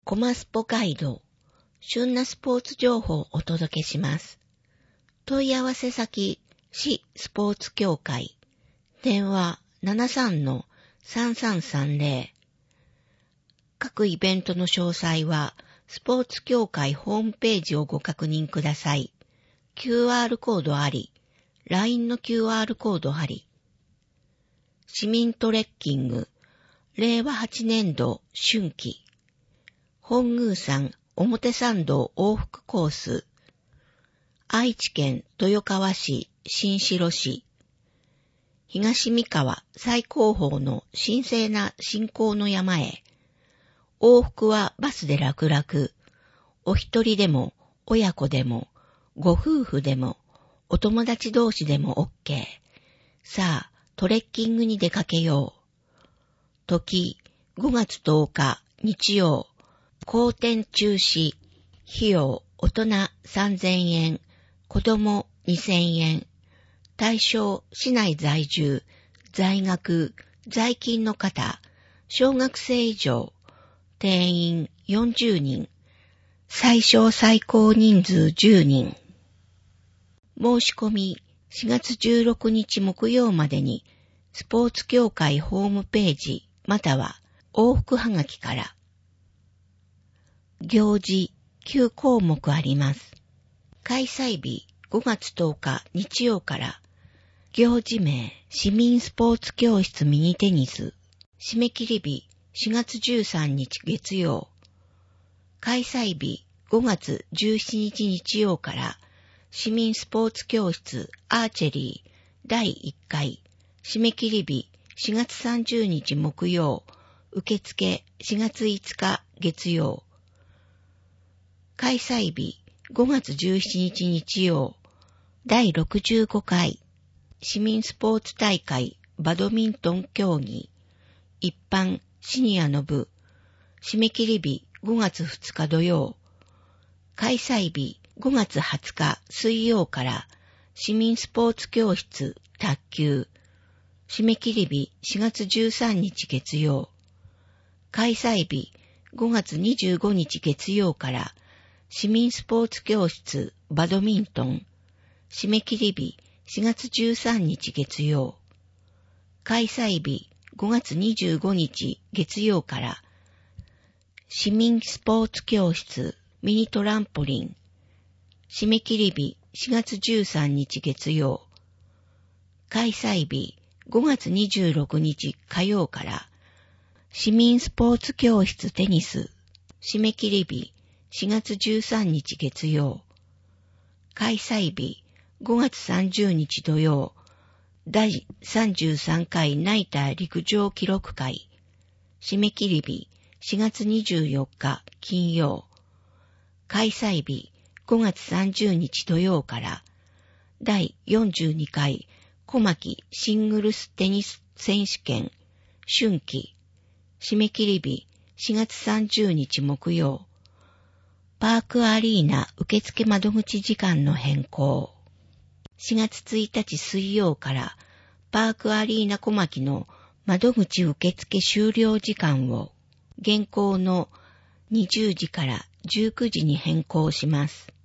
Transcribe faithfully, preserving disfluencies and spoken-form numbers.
コマスポガイド、旬なスポーツ情報をお届けします。問い合わせ先、市スポーツ協会、電話 ななさんのさんさんさんゼロ。各イベントの詳細は、スポーツ協会ホームページをご確認ください。キューアール コードあり、ライン の キューアール コードあり。市民トレッキング、れいわはちねんど春季。本宮山表参道往復コース。愛知県豊川市新城市。東三河最高峰の神聖な信仰の山へ。往復はバスで楽々。お一人でも、親子でも、ご夫婦でも、お友達同士でも OK。さあ、トレッキングに出かけよう。時、ごがつとおか日曜。好天中止。費用、大人さんぜんえん。子供にせんえん。対象、市内在住、在学、在勤の方、小学生以上。定員よんじゅうにん。最小最高人数じゅうにん。申し込みしがつじゅうろくにち木曜までにスポーツ協会ホームページまたは往復はがきから。行事きゅうこうもくあります。開催日ごがつとおか日曜から。行事名市民スポーツ教室ミニテニス。締め切り日しがつじゅうさんにち月曜。開催日ごがつじゅうしちにち日曜から市民スポーツ教室アーチェリーだいいっかい。締め切り日しがつさんじゅうにち木曜。受付しがついつか月曜。開催日ごがつじゅうしちにち日曜。だいろくじゅうごかい。市民スポーツ大会バドミントン競技。一般シニアの部。締め切り日ごがつふつか土曜。開催日ごがつはつか水曜から市民スポーツ教室卓球。締め切り日しがつじゅうさんにち月曜。開催日ごがつにじゅうごにち月曜から市民スポーツ教室バドミントン。締め切り日しがつじゅうさんにち月曜。開催日ごがつにじゅうごにち月曜から市民スポーツ教室ミニトランポリン。締め切り日しがつじゅうさんにち月曜。開催日ごがつにじゅうろくにち火曜から市民スポーツ教室テニス。締め切り日しがつじゅうさんにち月曜。開催日ごがつさんじゅうにち土曜。だいさんじゅうさんかいナイター陸上記録会。締め切り日しがつにじゅうよっか金曜。開催日ごがつさんじゅうにち土曜からだいよんじゅうにかい小牧シングルステニス選手権春季。締め切り日しがつさんじゅうにち木曜。パークアリーナ受付窓口時間の変更。しがつついたち水曜からパークアリーナ小牧の窓口受付終了時間を現行のにじゅうじからじゅうくじに変更します。